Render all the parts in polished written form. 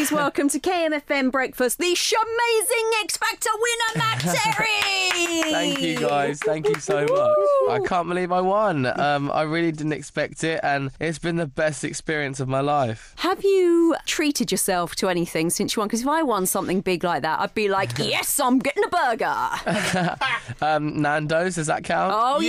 guys, welcome to KMFM Breakfast, the amazing X Factor winner, Matt Terry! Thank you, guys. Thank you so much. I can't believe I won. I really didn't expect it, and it's been the best experience of my life. Have you treated yourself to anything since you won? Because if I won something big like that, I'd be like, yes, I'm getting a burger. Nando's, does that count? Oh,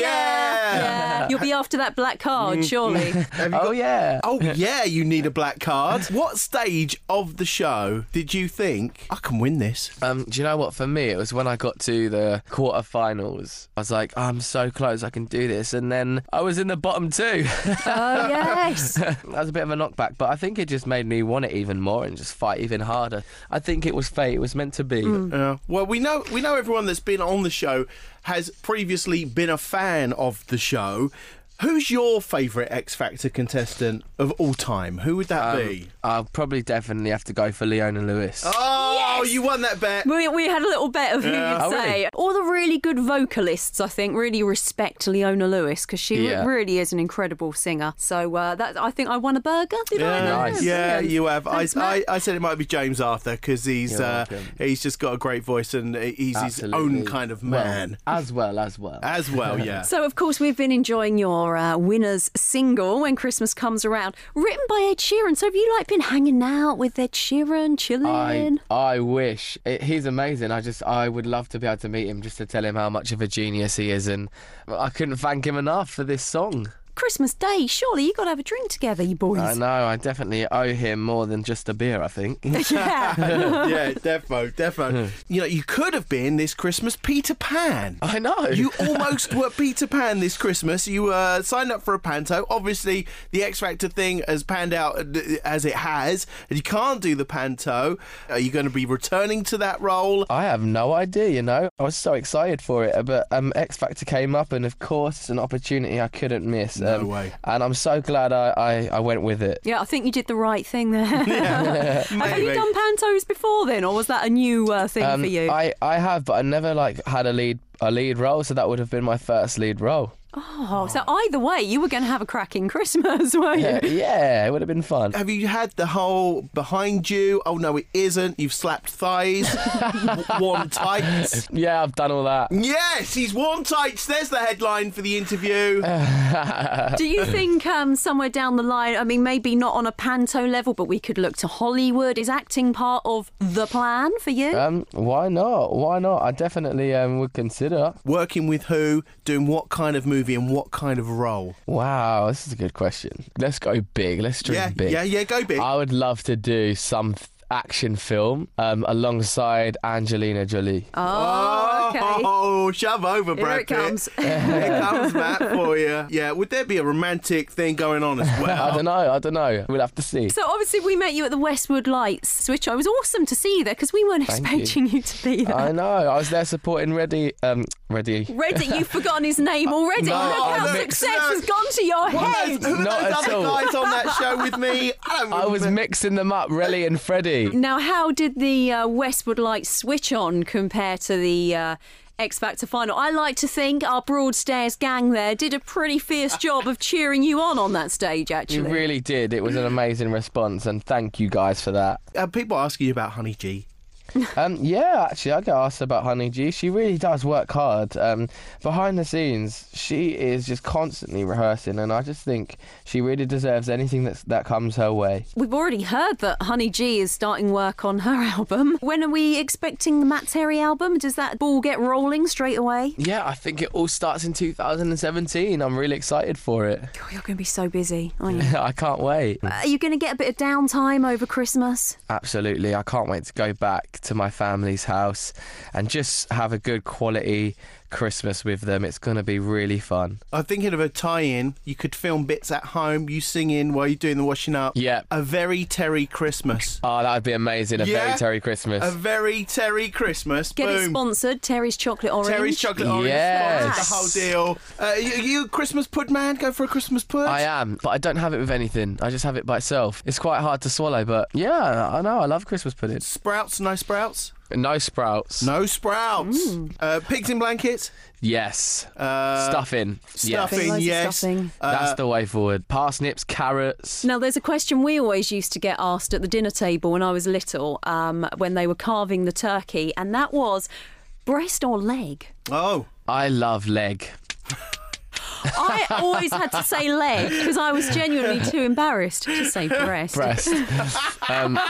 yeah. You'll be after that black card, surely. Yeah. Oh, yeah, you need a black card. What stage of the show did you think, I can win this? Do you know what? For me, it was when I got to the quarterfinals. I was like, I'm so close, I can do this. And then I was in the bottom two. Oh, yes. That was a bit of a knockback, but I think it just made me want it even more and just fight even harder. I think it was fate. It was meant to be. Well, we know everyone that's been on the show has previously been a fan of the show. Who's your favourite X Factor contestant of all time? Who would that be? I'll probably definitely have to go for Leona Lewis. Oh, you won that bet. We had a little bet of who you'd Oh, say. really? All the really good vocalists, I think, really respect Leona Lewis because she really is an incredible singer. So I think I won a burger. Did I? Nice. Yeah, Brilliant. you have. Thanks, I said it might be James Arthur because he's just got a great voice and he's Absolutely. his own kind of man. As well. As well, yeah. So, of course, we've been enjoying your winner's single when Christmas comes around, written by Ed Sheeran. So have you been hanging out with Ed Sheeran, chilling? I wish. He's amazing. I would love to be able to meet him just to tell him how much of a genius he is, and I couldn't thank him enough for this song. Christmas Day, surely you got to have a drink together, you boys. I know, I definitely owe him more than just a beer, I think. Yeah. Yeah, defo. You could have been this Christmas Peter Pan. I know. You almost were Peter Pan this Christmas. You signed up for a panto. Obviously, the X Factor thing has panned out as it has, and you can't do the panto. Are you going to be returning to that role? I have no idea, I was so excited for it, but X Factor came up, and of course it's an opportunity I couldn't miss. No way. And I'm so glad I went with it. Yeah, I think you did the right thing there. Yeah, Have you done pantos before then, or was that a new thing for you? I have, but I never had a lead role, so that would have been my first lead role. Oh, so either way, you were going to have a cracking Christmas, weren't you? Yeah, it would have been fun. Have you had the whole behind you? Oh no, it isn't. You've slapped thighs, worn tights. Yeah, I've done all that. Yes, he's worn tights. There's the headline for the interview. Do you think somewhere down the line, maybe not on a panto level, but we could look to Hollywood? Is acting part of the plan for you? Why not? I definitely would consider. Working with who? Doing what kind of movie and what kind of role? Wow, this is a good question. Let's go big. Let's dream big. Yeah, go big. I would love to do some action film alongside Angelina Jolie. Oh, okay. Oh, shove over, Brad Here it Pitt. comes. Here comes Matt for you. Yeah, would there be a romantic thing going on as well? I don't know. We'll have to see. So obviously we met you at the Westwood Lights, which I was awesome to see you there because we weren't expecting you to be there. I know. I was there supporting Reddy. Reddy, you've forgotten his name already. No, Look how success has gone to your head. Who are Not those at other all. guys on that show with me? I was mixing them up, Relly and Freddie. Now, how did the Westwood Lights switch on compare to the X Factor final? I like to think our Broadstairs gang there did a pretty fierce job of cheering you on that stage, actually. You really did. It was an amazing response, and thank you guys for that. People asking you about Honey G. Yeah, actually, I get asked about Honey G. She really does work hard. Behind the scenes, she is just constantly rehearsing, and I just think she really deserves anything that comes her way. We've already heard that Honey G is starting work on her album. When are we expecting the Matt Terry album? Does that ball get rolling straight away? Yeah, I think it all starts in 2017. I'm really excited for it. Oh, you're going to be so busy, aren't you? I can't wait. Are you going to get a bit of downtime over Christmas? Absolutely. I can't wait to go back to my family's house and just have a good quality Christmas with them. It's going to be really fun. I'm thinking of a tie-in. You could film bits at home, you singing while you're doing the washing up. Yeah. A very Terry Christmas. Oh, that would be amazing. A very Terry Christmas. A very Terry Christmas. Get it Boom. sponsored, Terry's Chocolate Orange. Terry's Chocolate Orange. Yes. The whole deal. You Christmas pud man? Go for a Christmas pud? I am, but I don't have it with anything. I just have it by itself. It's quite hard to swallow, but yeah, I know. I love Christmas pudding. Sprouts? No sprouts? No sprouts. No sprouts. Pigs in blankets. Yes. Stuffing. Stuffing, Loads of yes. stuffing. That's the way forward. Parsnips, carrots. Now, there's a question we always used to get asked at the dinner table when I was little, when they were carving the turkey, and that was breast or leg? Oh. I love leg. I always had to say leg because I was genuinely too embarrassed to say breast. Breast. No,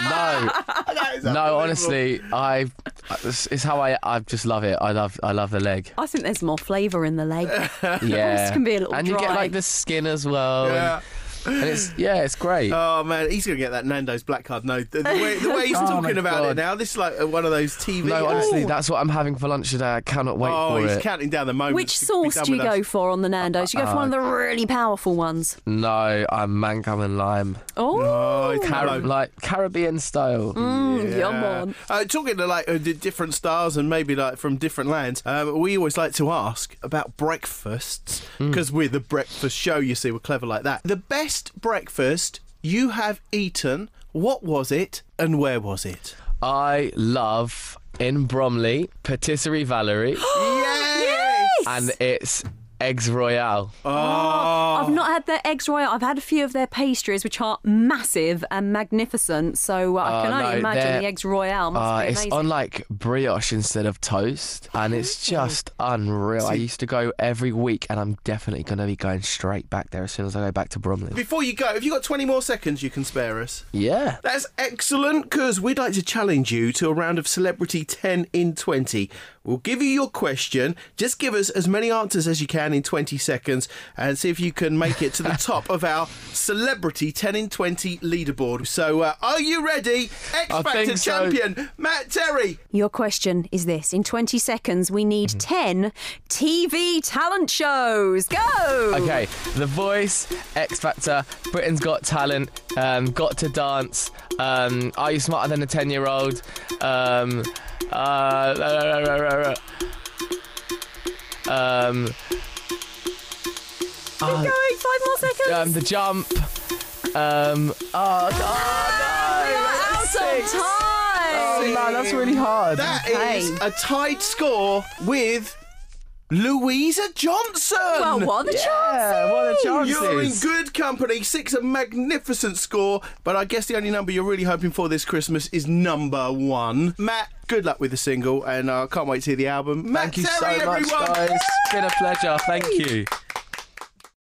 honestly, it's how I just love it. I love the leg. I think there's more flavour in the leg. Yeah, Breast can be a little and you get dry. like the skin as well. Yeah. And it's great. Oh man, he's gonna get that Nando's black card. No, the way he's talking about God. it now, this is like one of those TV. No, honestly, that's what I'm having for lunch today. I cannot wait for he's it. counting down the moments. Which to be sauce done do you with us. go for on the Nando's? You go for one of the really powerful ones. No, I'm mango and lime. Oh, it's Like Caribbean style. Yum on. Talking to like the different stars and maybe like from different lands, we always like to ask about breakfasts because we're the breakfast show. You see, we're clever like that. The best breakfast you have eaten, what was it and where was it? I love in Bromley Patisserie Valerie, Yes! and it's Eggs Royale. I've not had their eggs royale. I've had a few of their pastries, which are massive and magnificent. So I can only imagine the eggs royale must be It's amazing. on like brioche instead of toast, and it's just unreal. I used to go every week, and I'm definitely going to be going straight back there as soon as I go back to Bromley. Before you go, have you got 20 more seconds you can spare us? Yeah. That's excellent, because we'd like to challenge you to a round of Celebrity 10 in 20. We'll give you your question. Just give us as many answers as you can in 20 seconds and see if you can make it to the top of our Celebrity 10 in 20 leaderboard. So, are you ready? X I Factor think so. champion, Matt Terry. Your question is this. In 20 seconds, we need 10 TV talent shows. Go! Okay, The Voice, X Factor, Britain's Got Talent, Got to Dance, Are You Smarter Than a 10-Year-Old, Keep going. 5 more seconds. The Jump, Out of time. Oh man, that's really hard. That Okay. is a tied score with Louisa Johnson. Well, what are the chances? What are the chances? You're in good company. 6, a magnificent score. But I guess the only number you're really hoping for this Christmas is number 1. Matt, good luck with the single, and I can't wait to hear the album. Matt Thank you Terry, so much, everyone. guys. It's been a pleasure. Thank you.